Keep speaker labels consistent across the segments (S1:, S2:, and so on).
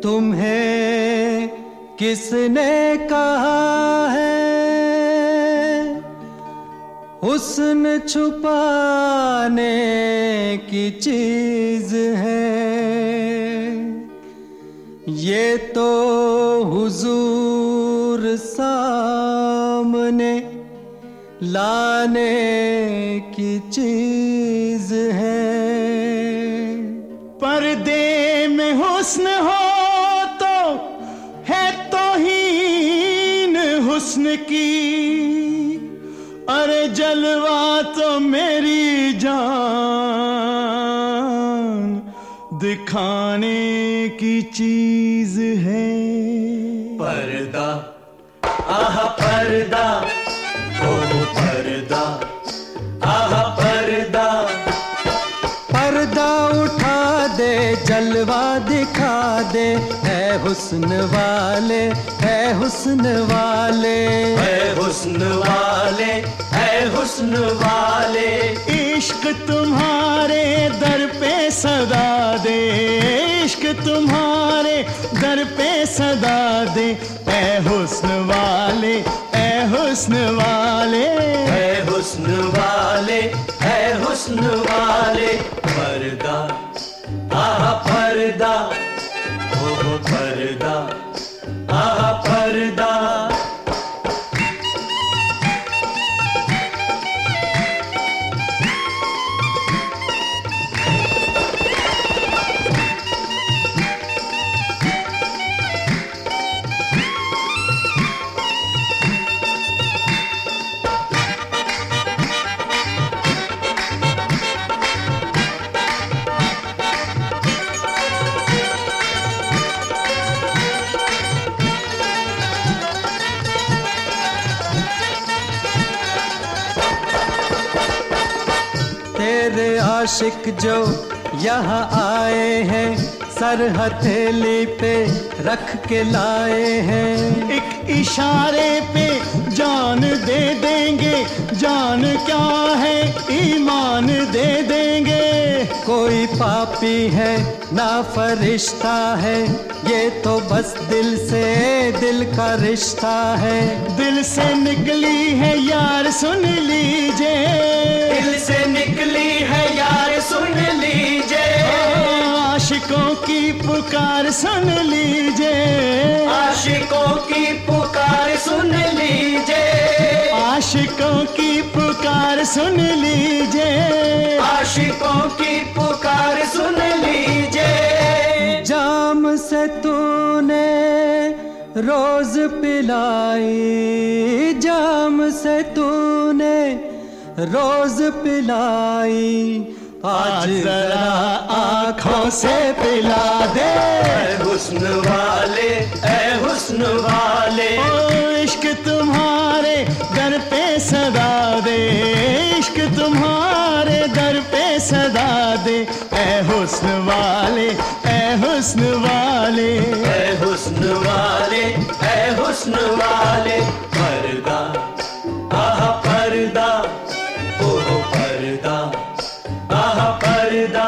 S1: तुम्हें किसने कहा है हुस्न छुपाने की चीज है, ये तो हुजूर सामने लाने की चीज है।
S2: पर्दे में हुस्न हो तो है तौहीन हुस्न की, अरे जलवा तो मेरी जान दिखाने की चीज है।
S3: पर्दा आह पर्दा ओ पर्दा आह पर्दा,
S1: पर्दा उठा दे जलवा दिखा दे, है हुस्न वाले है हुस्न वाले
S3: है हुस्न वाले है हुस्न वाले,
S2: इश्क तुम्हारे दर पे सदा दे, इश्क तुम्हारे दर पे सदा दे, ऐ हुस्न वाले ऐ हुस्न वाले
S3: है हुस्न वाले है हुस्न वाले। पर्दा आह पर्दा ओ पर्दा आह पर्दा,
S1: तेरे आशिक जो यहाँ आए हैं, सर हथेली पे रख के लाए हैं,
S2: एक इशारे पे जान दे देंगे, जान क्या है ईमान दे देंगे।
S1: कोई पापी है ना फरिश्ता है, ये तो बस दिल से दिल का रिश्ता है।
S2: दिल से निकली है यार सुन लीजिए,
S3: दिल से निकली है यार सुन लीजिए,
S2: आशिकों की पुकार सुन लीजिए,
S3: आशिकों की पुकार सुन लीजिए,
S2: आशिकों की पुकार सुन लीजिए,
S3: आशिकों की पुकार सुन लीजिए।
S1: जाम से तूने रोज पिलाई, जाम से तूने रोज पिलाई, आज जरा आँखों से पिला दे।
S3: ऐ हुस्न वाले ऐ हुस्न वाले,
S2: ओ इश्क तुम्हारे दर पे सदा दे, इश्क तुम्हारे दर पे सदा दे, ऐ हुस्न वाले ऐ हुस्न वाले
S3: ऐ हुस्न वाले ऐ हुस्न वाले। पर्दा आह पर्दा ओ पर्दा आह पर्दा,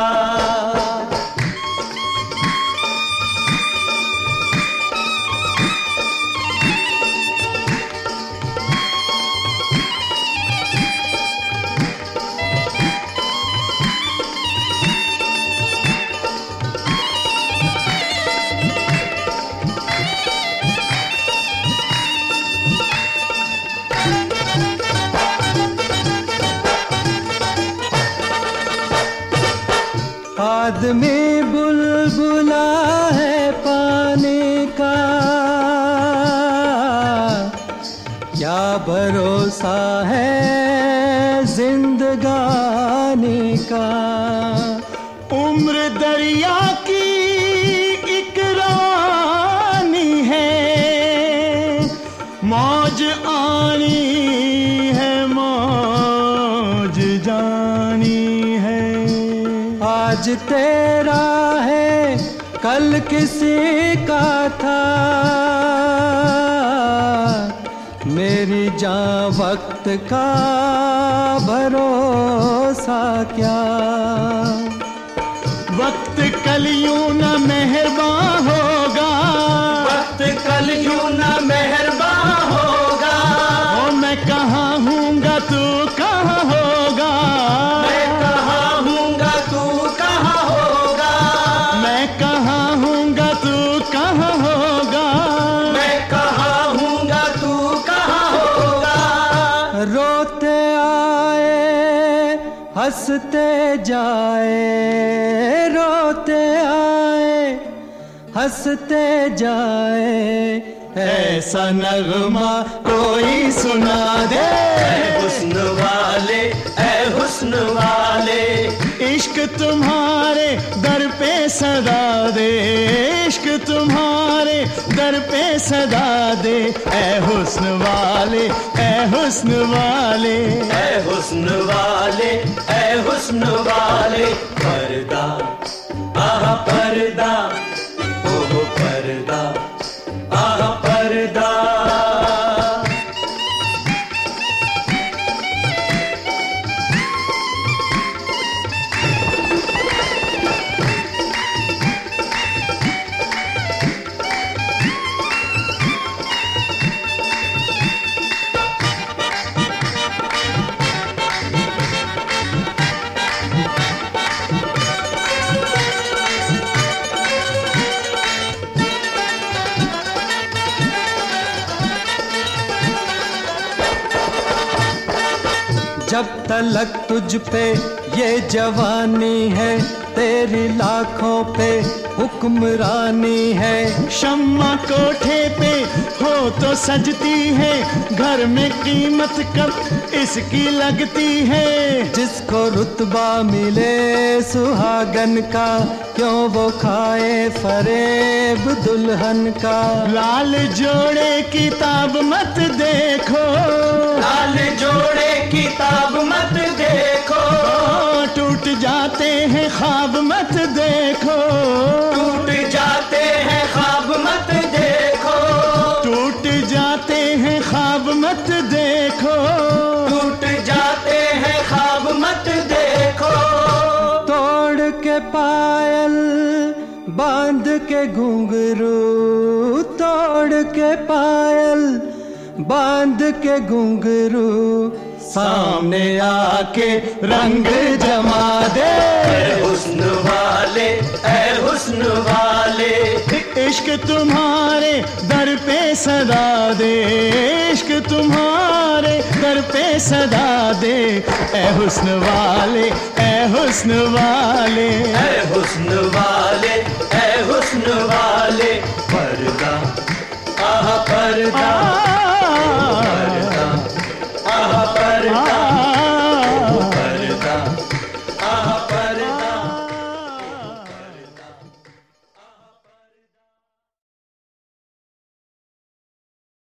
S1: आदमी बुलबुला है पानी का, क्या भरोसा है जिंदगानी का।
S2: उम्र दरिया की एक रानी है, मौज आनी है मौज जानी है।
S1: आज तेरा है कल किसी का था, मेरी जान वक्त का भरोसा क्या।
S2: वक्त कल यूं न मेहरबान होगा,
S1: हंसते जाए रोते आए, हंसते जाए ऐसा नगमा कोई सुना दे।
S3: ऐ हुस्न वाले, ऐ हुस्न वाले,
S2: इश्क तुम्हारे दर पे सदा दे, इश्क तुम्हारे दर पे सदा दे। ऐ हुस्न वाले, ऐ हुस्न वाले,
S3: ऐ हुस्न वाले, ऐ हुस्न वाले, पर्दा आहा पर्दा, ओहो पर्दा आहा पर्दा।
S1: जब तलक तुझ पे ये जवानी है, तेरी लाखों पे हुक्मरानी है।
S2: शम्मा कोठे पे हो तो सजती है, घर में कीमत कब इसकी लगती है।
S1: जिसको रुतबा मिले सुहागन का, क्यों वो खाए फरेब दुल्हन का।
S2: लाल जोड़े किताब मत देखो,
S3: लाल जोड़े किताब मत देखो,
S2: टूट जाते हैं ख्वाब मत देखो,
S3: टूट जाते हैं ख्वाब मत देखो,
S2: टूट जाते हैं ख्वाब मत देखो,
S3: टूट जाते हैं ख्वाब मत देखो।
S1: तोड़ के पायल बांध के घुंघरू, तोड़ के पायल बांध के घुंघरू, सामने आके रंग जमा दे।
S3: ऐ हुस्न वाले, ऐ हुस्न वाले,
S2: इश्क तुम्हारे दर पे सदा दे, इश्क तुम्हारे दर पे सदा दे। ऐ हुस्न वाले, ऐ हुस्न वाले,
S3: ऐ हुस्न वाले, ऐ हुस्न वाले, पर्दा आहा पर्दा।